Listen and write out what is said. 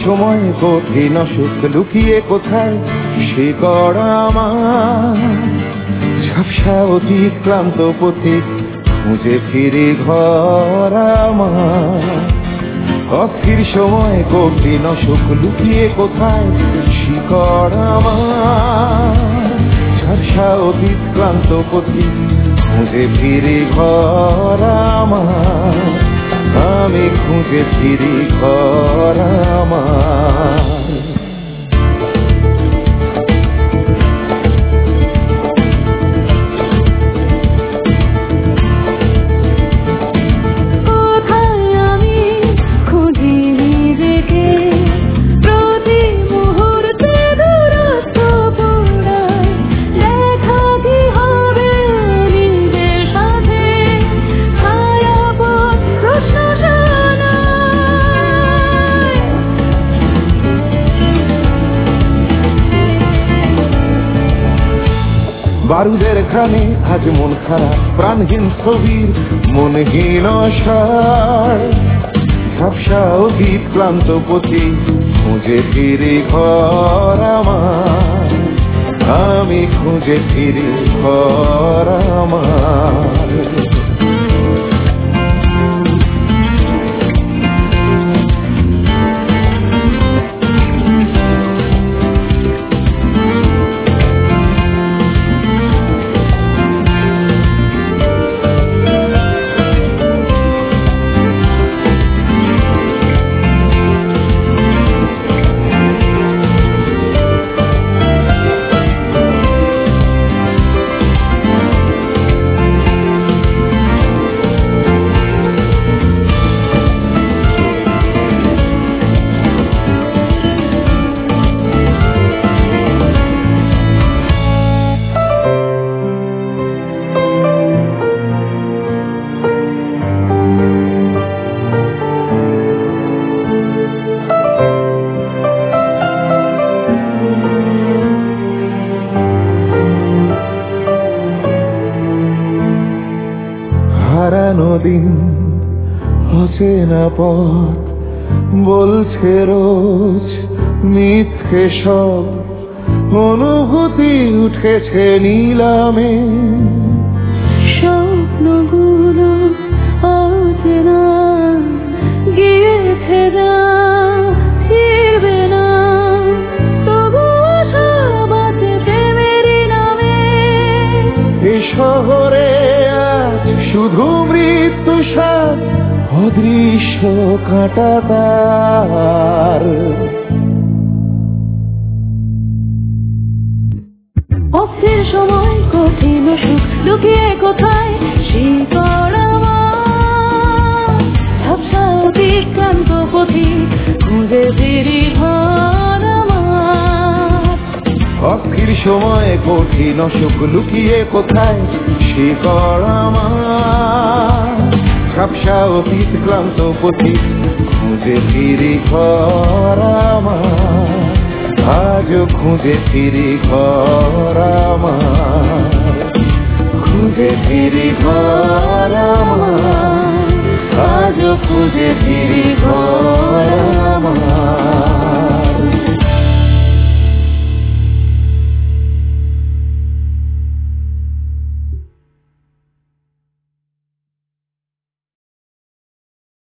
সময় কঠিন অসুখ লুকিয়ে কোথায় শিকড় আমার, ঝাপসা অতীত ক্লান্ত পথিক খুঁজে ফিরে ঘর আমার। অস্থির সময় কঠিন অসুখ লুকিয়ে কোথায় শিকড় আমার, ঝাপসা অতীত ক্লান্ত পথিক খুঁজে ফিরে ঘর আমার। আমি খুঁজে ফিরি ঘর আমার। বারুদের ঘ্রাণে আজ মন খারাপ, প্রাণহীন ছবির মনহীন সার, ঝাপসা অতীত ক্লান্ত পথি খুঁজে ফিরি ঘর আমার। আমি খুঁজে ফিরি ঘর আমার। হারানো দিন অচেনা পথ বলছে রোজ মিথ্যে সব, অনুভূতি উঠেছে নিলামে। স্বপ্নগুলো অচেনা গিয়েছে যা ফিরবে না, তবু আশা বাঁচে প্রেমেরই নামে। এই শহরে আজ শুধু মৃত্যু সাথ অদৃশ্য কাঁটাতার। অস্থির সময় কঠিন সুখ লুকিয়ে কোথায় শিকড় আমার, ঝাপসা অতীত ক্লান্ত পথি খুঁজে ফিরি ঘর আমার। অস্থির সময় কঠিন সুখ লুকিয়ে কোথায় শিকড় আমার, ঝাপসা অতীত ক্লান্ত পথি খুঁজে ফিরি ঘর আমার। আজও খুঁজে ফিরি ঘর আমার, খুঁজে ফিরি ঘর আমার। আজও খুঁজে ফিরি ঘর।